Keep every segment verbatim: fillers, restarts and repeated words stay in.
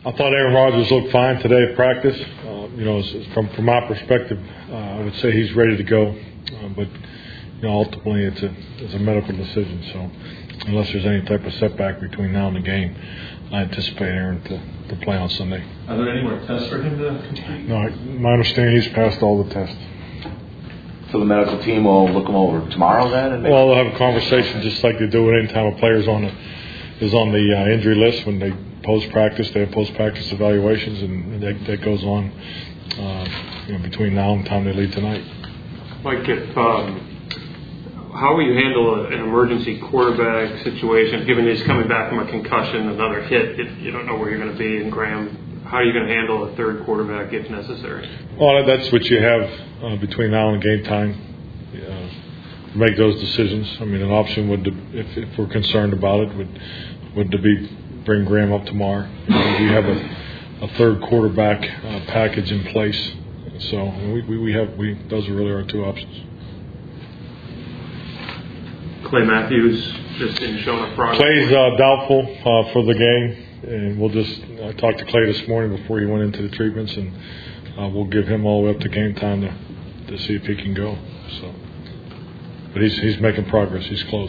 I thought Aaron Rodgers looked fine today at practice. Uh, you know, from from my perspective, uh, I would say he's ready to go. Uh, but you know, ultimately, it's a it's a medical decision. So unless there's any type of setback between now and the game, I anticipate Aaron to, to play on Sunday. Are there any more tests for him to complete? No, I, my understanding he's passed all the tests. So the medical team will look him over tomorrow then? And well, they'll have a conversation just like they do any time a player's on the, is on the uh, injury list. When they post-practice, they have post-practice evaluations, and that, that goes on uh, you know, between now and the time they leave tonight. Mike, if, um, how will you handle an emergency quarterback situation, given he's coming back from a concussion, another hit, if you don't know where you're going to be, and Graham, how are you going to handle a third quarterback if necessary? Well, that's what you have uh, between now and game time. Uh, make those decisions. I mean, an option would, if, if we're concerned about it, would would to be bring Graham up tomorrow. You know, we have a, a third quarterback uh, package in place, so we, we, we have we those are really our two options. Clay Matthews just didn't show enough progress. Clay's uh, doubtful uh, for the game. And we'll just uh, talk to Clay this morning before he went into the treatments, and uh, we'll give him all the way up to game time to, to see if he can go. So, but he's he's making progress. He's close.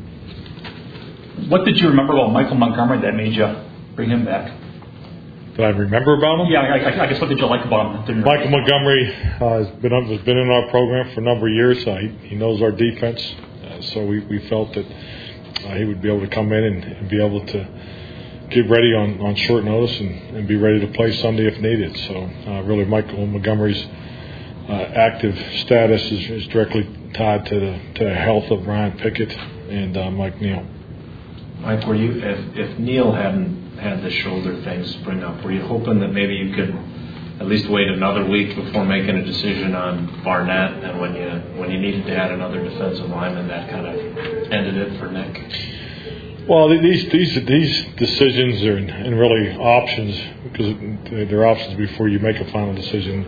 What did you remember about Michael Montgomery that made you bring him back? Did I remember about him? Yeah, I, I guess what did you like about him? Michael Montgomery uh, has been has been in our program for a number of years. Uh, he, he knows our defense, uh, so we, we felt that uh, he would be able to come in and, and be able to get ready on, on short notice and, and be ready to play Sunday if needed. So uh, really Michael Montgomery's uh, active status is, is directly tied to the to the health of Ryan Pickett and uh, Mike Neal. Mike, were you if, if Neal hadn't had the shoulder thing spring up, were you hoping that maybe you could at least wait another week before making a decision on Barnett, and when you when you needed to add another defensive lineman, that kind of ended it for Nick? Well, these these these decisions are and really options, because they're options before you make a final decision.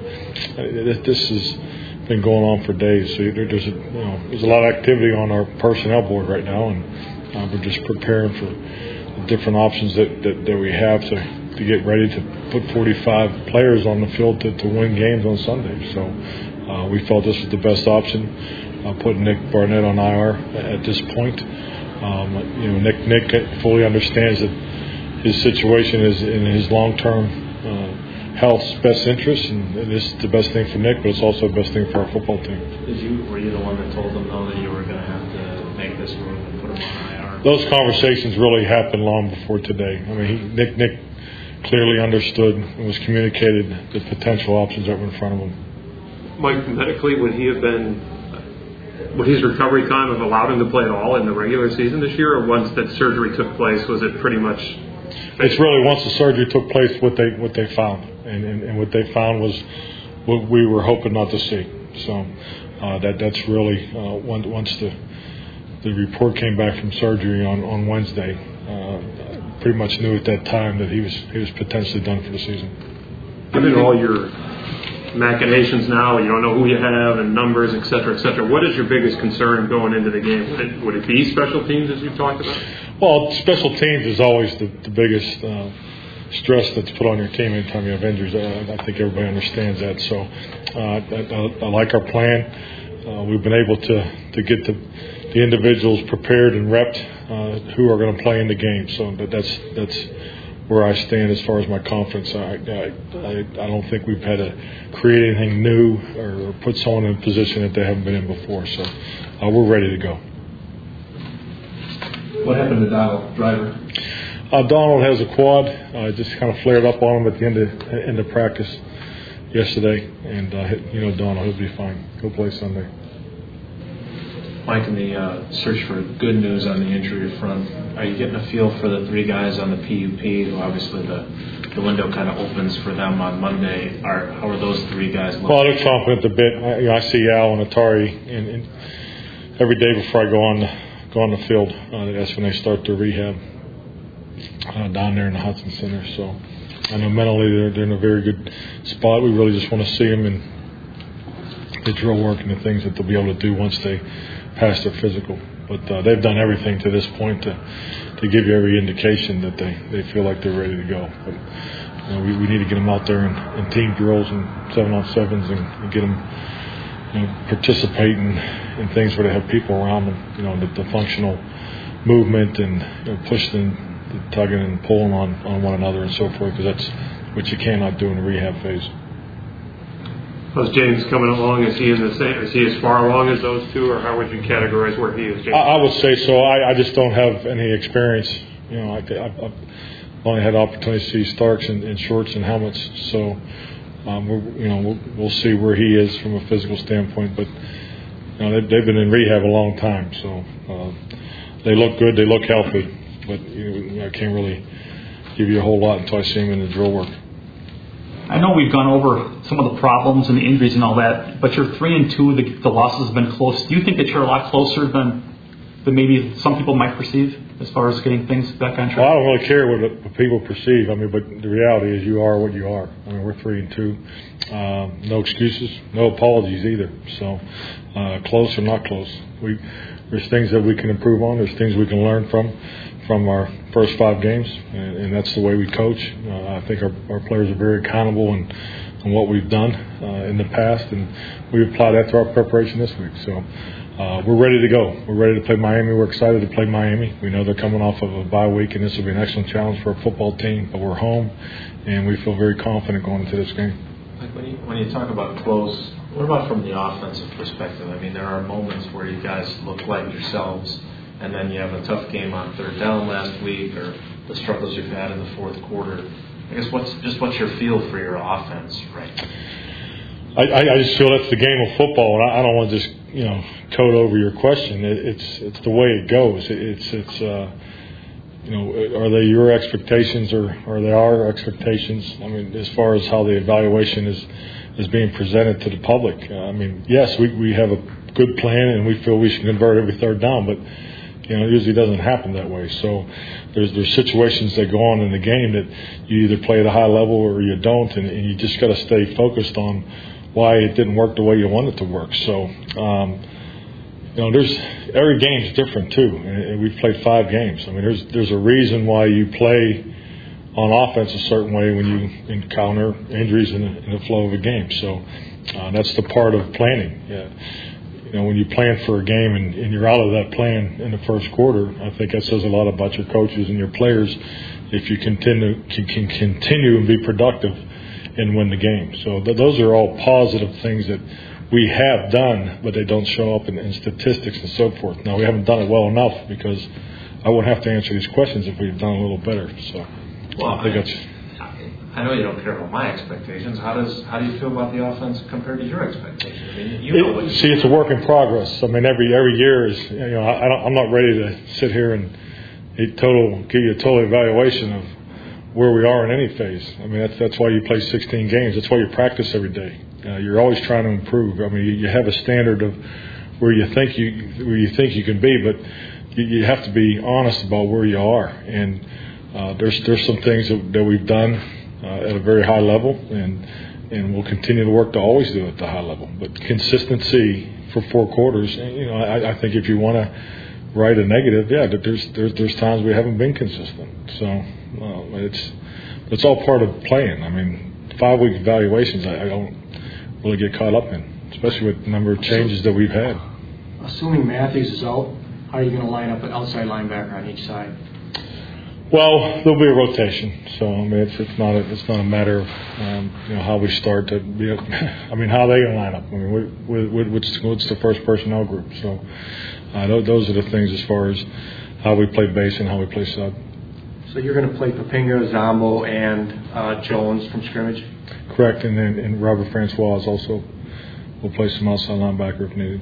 This has been going on for days. So there's a, you know, there's a lot of activity on our personnel board right now, and uh, we're just preparing for the different options that, that, that we have to, to get ready to put forty-five players on the field to, to win games on Sunday. So uh, we felt this was the best option, uh, putting Nick Barnett on I R at this point. Um, you know, Nick Nick fully understands that his situation is in his long-term uh, health's best interest, and it is the best thing for Nick, but it's also the best thing for our football team. Did you were you the one that told them though that you were going to have to make this move and put him on I R? Those conversations really happened long before today. I mean, he, Nick Nick clearly understood and was communicated the potential options that were in front of him. Mike, medically, would he have been? Would his recovery time have allowed him to play at all in the regular season this year, or once that surgery took place, was it pretty much? It's really once the surgery took place, what they what they found, and, and, and what they found was what we were hoping not to see. So uh, that that's really uh, once once the the report came back from surgery on on Wednesday, uh, pretty much knew at that time that he was he was potentially done for the season. Given all your machinations now, you don't know who you have and numbers, et cetera, et cetera. What is your biggest concern going into the game? Would it, would it be special teams, as you've talked about? Well, special teams is always the, the biggest uh, stress that's put on your team anytime you have injuries. I, I think everybody understands that. So uh, I, I, I like our plan. Uh, we've been able to, to get the, the individuals prepared and repped uh, who are going to play in the game. So that, that's that's where I stand as far as my confidence. I, I, I, I don't think we've had to create anything new or put someone in a position that they haven't been in before. So uh, we're ready to go. What happened to Donald Driver? Uh, Donald has a quad. Uh, just kind of flared up on him at the end of end of practice yesterday, and uh, you know Donald, he'll be fine. He'll play Sunday. Mike, in the uh, search for good news on the injury front, are you getting a feel for the three guys on the P U P who obviously the, the window kind of opens for them on Monday? Are, how are those three guys looking? Well, they're chomping at the bit. I, you know, I see Al and Atari and, and every day before I go on the, go on the field. Uh, that's when they start their rehab uh, down there in the Hudson Center. So I know mentally they're, they're in a very good spot. We really just want to see them and the drill work and the things that they'll be able to do once they pass their physical. but uh, they've done everything to this point to to give you every indication that they, they feel like they're ready to go. But you know, we, we need to get them out there in, in team drills and seven on sevens and, and get them you know, participating in things where they have people around them. You know, the, the functional movement and you know, pushing, the tugging and pulling on, on one another and so forth, because that's what you cannot do in the rehab phase. How's James coming along? Is he in the same? Is he as far along as those two, or how would you categorize where he is? James? I, I would say so. I, I just don't have any experience. You know, I, I've, I've only had opportunity to see Starks in, in shorts and helmets, so um, we're, you know we'll, we'll see where he is from a physical standpoint. But you know, they've, they've been in rehab a long time, so uh, they look good. They look healthy, but you know, I can't really give you a whole lot until I see them in the drill work. I know we've gone over some of the problems and the injuries and all that, but you're three and two. The, the losses have been close. Do you think that you're a lot closer than than maybe some people might perceive as far as getting things back on track? Well, I don't really care what, what people perceive. I mean, but the reality is you are what you are. I mean, we're three and two. Um, no excuses, no apologies either. So, uh, close or not close, we there's things that we can improve on. There's things we can learn from. from our first five games, and, and that's the way we coach. Uh, I think our, our players are very accountable in, in what we've done uh, in the past, and we apply that to our preparation this week. So uh, we're ready to go. We're ready to play Miami. We're excited to play Miami. We know they're coming off of a bye week, and this will be an excellent challenge for our football team, but we're home, and we feel very confident going into this game. Like when you, when you talk about close, what about from the offensive perspective? I mean, there are moments where you guys look like yourselves, and then you have a tough game on third down last week, or the struggles you've had in the fourth quarter. I guess what's just what's your feel for your offense, right? I, I just feel that's the game of football, and I, I don't want to just you know code over your question. It, it's it's the way it goes. It, it's it's uh, you know are they your expectations or are they our expectations? I mean, as far as how the evaluation is is being presented to the public. Uh, I mean, yes, we we have a good plan and we feel we should convert every third down, but you know, it usually doesn't happen that way. So there's there's situations that go on in the game that you either play at a high level or you don't, and, and you just got to stay focused on why it didn't work the way you want it to work. So, um, you know, there's every game's different too, and, and we've played five games. I mean, there's there's a reason why you play on offense a certain way when you encounter injuries in the, in the flow of a game. So uh, that's the part of planning. Yeah. You know, when you plan for a game and, and you're out of that plan in the first quarter, I think that says a lot about your coaches and your players if you continue can, can continue and be productive and win the game. So th- those are all positive things that we have done, but they don't show up in, in statistics and so forth. Now, we haven't done it well enough because I wouldn't have to answer these questions if we'd done a little better. So well, I think I, that's... I know you don't care about my expectations. How does how do you feel about the offense compared to your expectations? I mean, you know what it, you see, it's a work in progress. I mean, every every year is you know I don't, I'm not ready to sit here and a total give you a total evaluation of where we are in any phase. I mean, that's that's why you play sixteen games. That's why you practice every day. Uh, you're always trying to improve. I mean, you, you have a standard of where you think you where you think you can be, but you, you have to be honest about where you are. And uh, there's there's some things that, that we've done Uh, at a very high level, and and we'll continue to work to always do it at the high level. But consistency for four quarters, you know, I, I think if you want to write a negative, yeah, there's there's there's times we haven't been consistent. So uh, it's it's all part of playing. I mean, five week evaluations, I, I don't really get caught up in, especially with the number of changes that we've had. Assuming Matthews is out, how are you going to line up an outside linebacker on each side? Well, there'll be a rotation, so I mean it's, it's not a, it's not a matter of um, you know how we start to be. I mean how they going to line up. I mean we, we, what's what's the first personnel group? So uh, those are the things as far as how we play base and how we play sub. So you're going to play Papinga, Zombo, and uh, Jones from scrimmage. Correct, and then and Robert Francois also will play some outside linebacker if needed.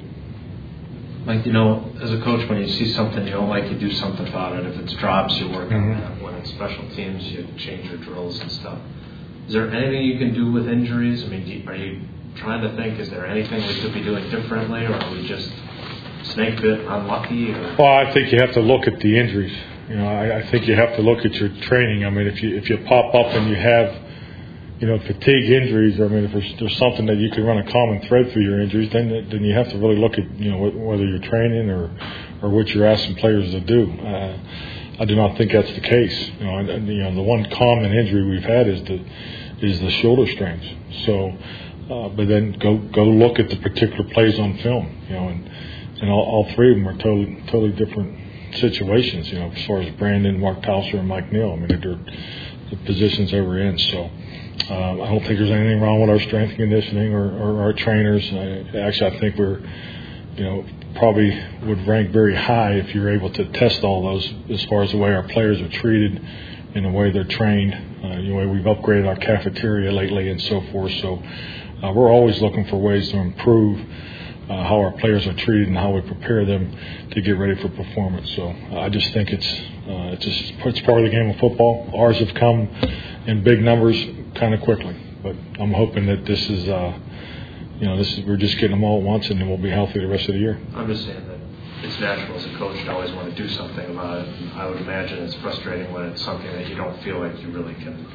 Like, you know, as a coach, when you see something you don't like, you do something about it. If it's drops, you work mm-hmm. on that. When it's special teams, you change your drills and stuff. Is there anything you can do with injuries? I mean, do you, are you trying to think, is there anything we could be doing differently, or are we just snake bit unlucky? Or? Well, I think you have to look at the injuries. You know, I, I think you have to look at your training. I mean, if you if you pop up and you have you know, fatigue injuries, I mean, if there's, there's something that you can run a common thread through your injuries, then then you have to really look at, you know, whether you're training or, or what you're asking players to do. Uh, I do not think that's the case. You know, and, and, you know, the one common injury we've had is the is the shoulder strains. So, uh, but then go go look at the particular plays on film. You know, and and all, all three of them are totally totally different situations. You know, as far as Brandon, Mark Tauscher, and Mike Neal. I mean, they're the positions they were in. So, um, I don't think there's anything wrong with our strength and conditioning or, or our trainers. I, actually, I think we're, you know, probably would rank very high if you're able to test all those as far as the way our players are treated and the way they're trained, uh, the way we've upgraded our cafeteria lately and so forth. So uh, we're always looking for ways to improve uh, how our players are treated and how we prepare them to get ready for performance. So uh, I just think it's uh, it's just it's part of the game of football. Ours have come in big numbers kind of quickly, but I'm hoping that this is uh, you know this is we're just getting them all at once, and then we'll be healthy the rest of the year. I'm just saying that it's natural as a coach to always want to do something about it. And I would imagine it's frustrating when it's something that you don't feel like you really can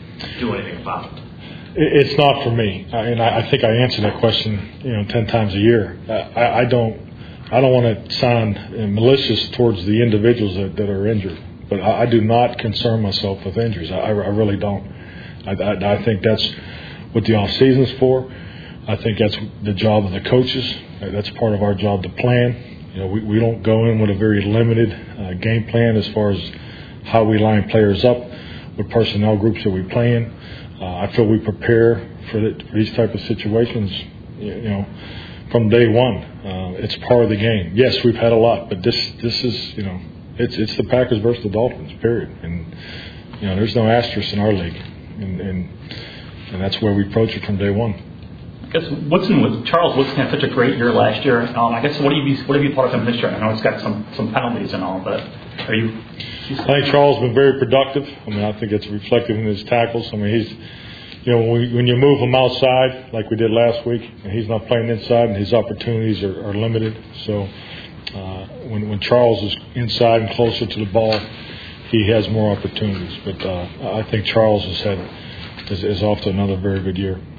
do anything about. It's not for me, and I think I answer that question, you know, ten times a year. I, I don't, I don't want to sound malicious towards the individuals that, that are injured, but I, I do not concern myself with injuries. I, I really don't. I, I, I think that's what the off season's for. I think that's the job of the coaches. That's part of our job to plan. You know, we, we don't go in with a very limited uh, game plan as far as how we line players up, what personnel groups that we play in. Uh, I feel we prepare for, the, for these type of situations, you know, from day one. Uh, it's part of the game. Yes, we've had a lot, but this this is, you know, it's it's the Packers versus the Dolphins, period. And you know, there's no asterisk in our league, and and, and that's where we approach it from day one. I guess Woodson with Charles Woodson had such a great year last year. Um, I guess what do you what have you thought of him this year? I know it's got some some penalties and all, but are you? I think Charles has been very productive. I mean, I think it's reflected in his tackles. I mean, he's, you know, when, we, when you move him outside like we did last week, and he's not playing inside, and his opportunities are, are limited. So uh, when when Charles is inside and closer to the ball, he has more opportunities. But uh, I think Charles has had is, is off to another very good year.